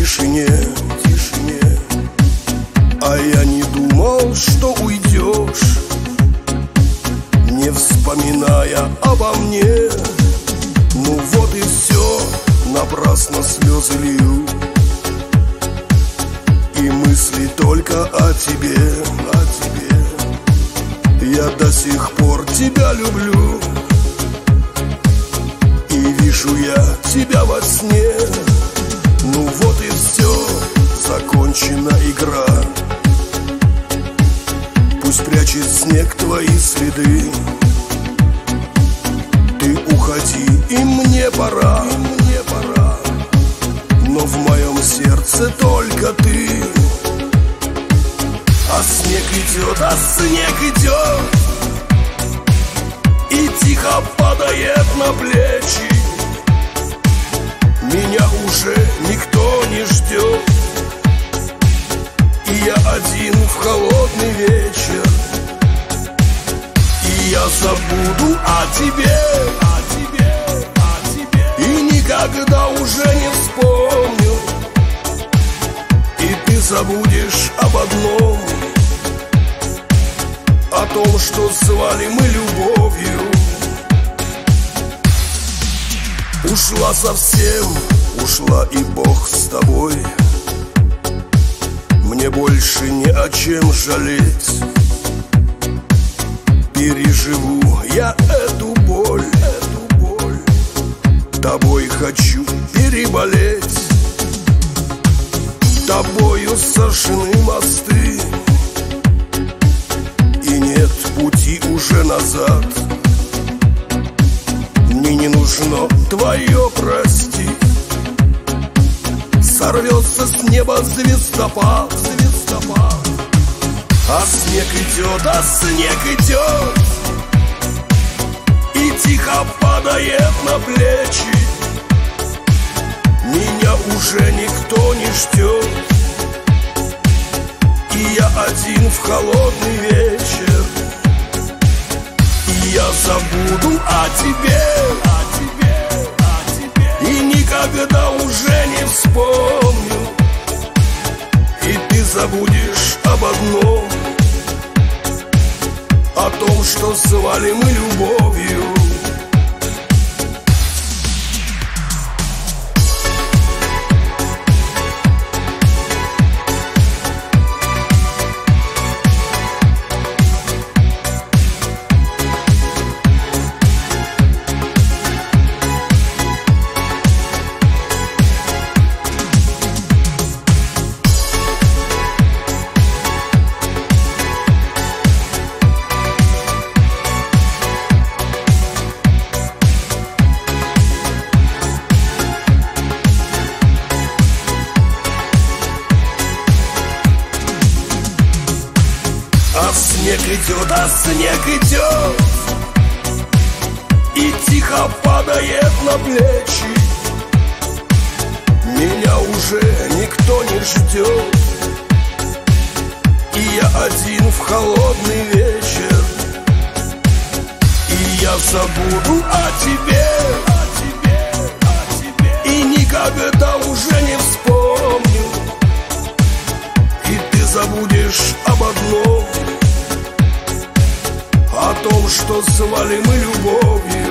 тишине, тишине. А я не думал, что уйдешь, не вспоминая обо мне. Ну вот и все, напрасно слезы лью, и мысли только о тебе, о тебе. Я до сих пор тебя люблю, и вижу я тебя во сне. Ну вот и все, закончена игра. Пусть прячет снег твои следы. Ты уходи, и мне пора, и мне пора. Но в моем сердце только ты. А снег идет, а снег идет, и тихо падает на плечи. Меня уже никто не ждет, и я один в холодный вечер. И я забуду о тебе, о тебе, о тебе, и никогда уже не вспомню. И ты забудешь об одном, о том, что звали мы любовью. Ушла совсем, ушла и Бог с тобой. Мне больше не о чем жалеть. Переживу я эту боль, эту боль. Тобой хочу переболеть. Тобою сожжены мосты, и нет пути уже назад. Мне не нужно твое прости. Сорвется с неба звездопад, звездопад. А снег идет, а снег идет, и тихо падает на плечи. Меня уже никто не ждет, и я один в холодный вечер. И я забуду о тебе, о тебе, о тебе, и никогда уже не вспомню. И ты забудешь об одном, о том, что звали мы любовью. А снег идет, а снег идет, и тихо падает на плечи. Меня уже никто не ждет, и я один в холодный вечер. И я забуду о тебе, о тебе, о тебе, и никогда уже не вспомню. И ты забудешь об одном, о том, что звали мы любовью.